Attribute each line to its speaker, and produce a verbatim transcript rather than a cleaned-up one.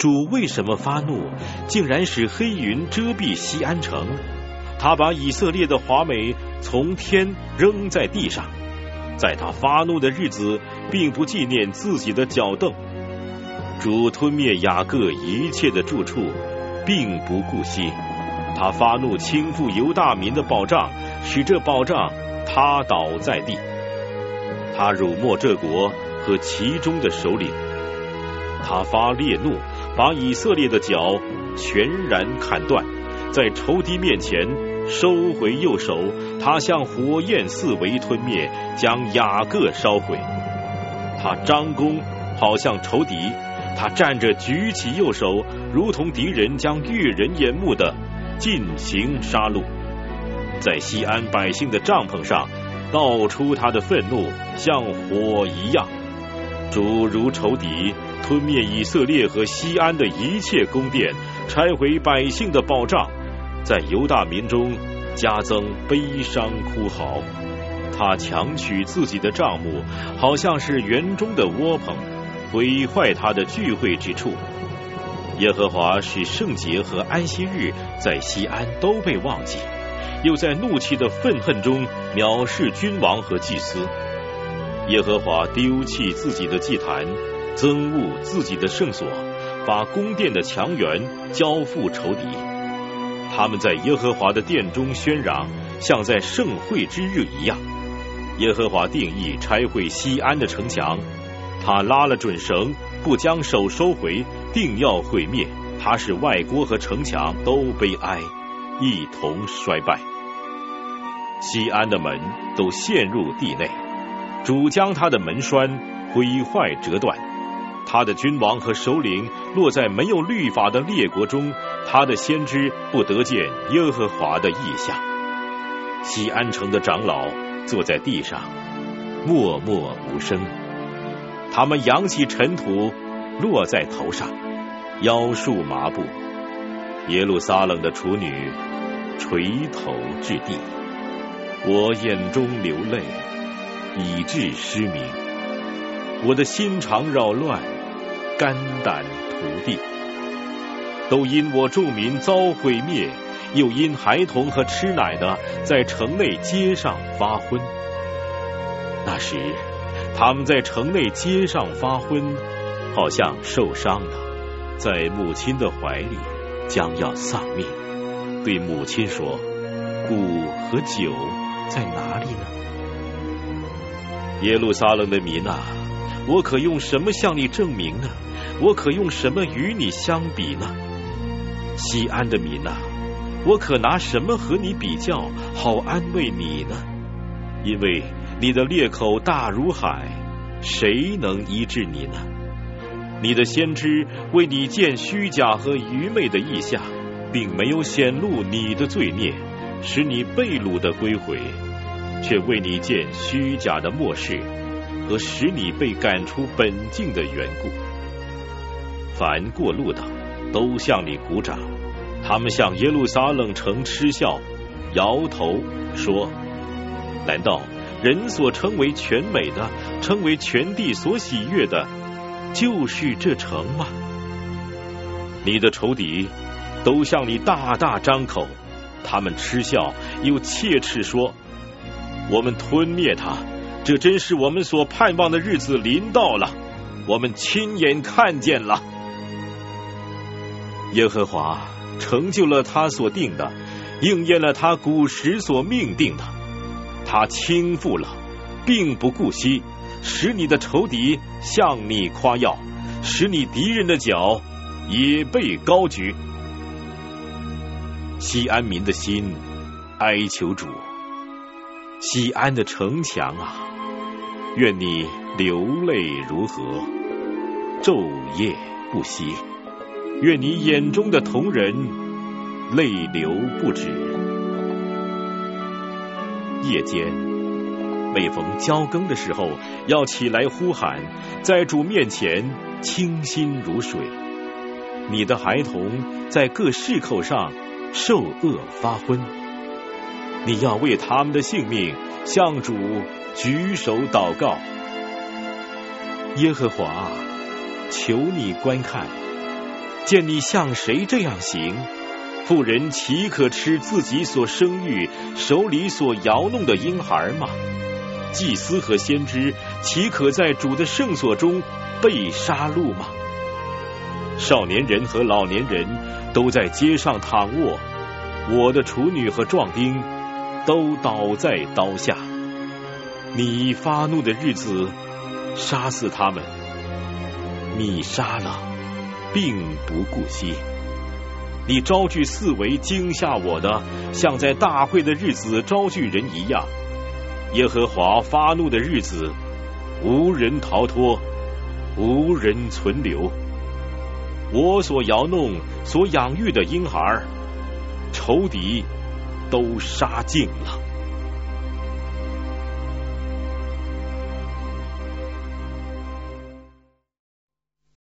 Speaker 1: 主为什么发怒，竟然使黑云遮蔽西安城？他把以色列的华美从天扔在地上，在他发怒的日子，并不纪念自己的脚凳。主吞灭雅各一切的住处，并不顾惜。他发怒倾覆犹大民的保障，使这保障塌倒在地。他辱没这国和其中的首领。他发烈怒，把以色列的脚全然砍断，在仇敌面前收回右手。他像火焰四围吞灭，将雅各烧毁。他张弓，好像仇敌。他站着举起右手，如同敌人将悦人眼目的进行杀戮。在西安百姓的帐篷上倒出他的愤怒，像火一样。主如仇敌，吞灭以色列和西安的一切宫殿，拆毁百姓的保障，在犹大民中加增悲伤哭嚎。他强取自己的帐幕，好像是园中的窝棚，毁坏他的聚会之处。耶和华使圣节和安息日在西安都被忘记，又在怒气的愤恨中藐视君王和祭司。耶和华丢弃自己的祭坛，憎恶自己的圣所，把宫殿的墙垣交付仇敌。他们在耶和华的殿中喧嚷，像在盛会之日一样。耶和华定义拆毁西安的城墙，他拉了准绳，不将手收回，定要毁灭。他使外郭和城墙都悲哀，一同衰败。西安的门都陷入地内，主将他的门栓毁坏折断。他的君王和首领落在没有律法的列国中，他的先知不得见耶和华的异象。西安城的长老坐在地上，默默无声。他们扬起尘土，落在头上，腰束麻布。耶路撒冷的处女垂头至地，我眼中流泪，以致失明。我的心肠扰乱，肝胆涂地。都因我众民遭毁灭，又因孩童和吃奶的在城内街上发昏。那时他们在城内街上发昏，好像受伤的，在母亲的怀里将要丧命。对母亲说，骨和酒在哪里呢？耶路撒冷的民啊，我可用什么向你证明呢？我可用什么与你相比呢？西安的民啊，我可拿什么和你比较，好安慰你呢？因为你的裂口大如海，谁能医治你呢？你的先知为你见虚假和愚昧的异象，并没有显露你的罪孽，使你被掳的归回，却为你见虚假的末世和使你被赶出本境的缘故。凡过路的都向你鼓掌，他们向耶路撒冷城嗤笑，摇头说，难道人所称为全美的，称为全地所喜悦的，就是这城吗？你的仇敌都向你大大张口，他们嗤笑又切齿说，我们吞灭他，这真是我们所盼望的日子临到了，我们亲眼看见了。耶和华成就了他所定的，应验了他古时所命定的。他倾覆了，并不顾惜，使你的仇敌向你夸耀，使你敌人的脚也被高举。西安民的心哀求主，西安的城墙啊，愿你流泪如河，昼夜不息。愿你眼中的瞳人泪流不止。夜间每逢交更的时候，要起来呼喊，在主面前清心如水。你的孩童在各市口上受饿发昏，你要为他们的性命向主举手祷告。耶和华，求你观看， 见你向谁这样行，妇人岂可吃自己所生育、手里所摇弄的婴孩吗？祭司和先知岂可在主的圣所中被杀戮吗？少年人和老年人都在街上躺卧，我的处女和壮丁都倒在刀下。你发怒的日子杀死他们，你杀了并不顾惜。你招聚四围惊吓我的，像在大会的日子招聚人一样。耶和华发怒的日子，无人逃脱，无人存留。我所摇弄、所养育的婴孩，仇敌都杀尽了。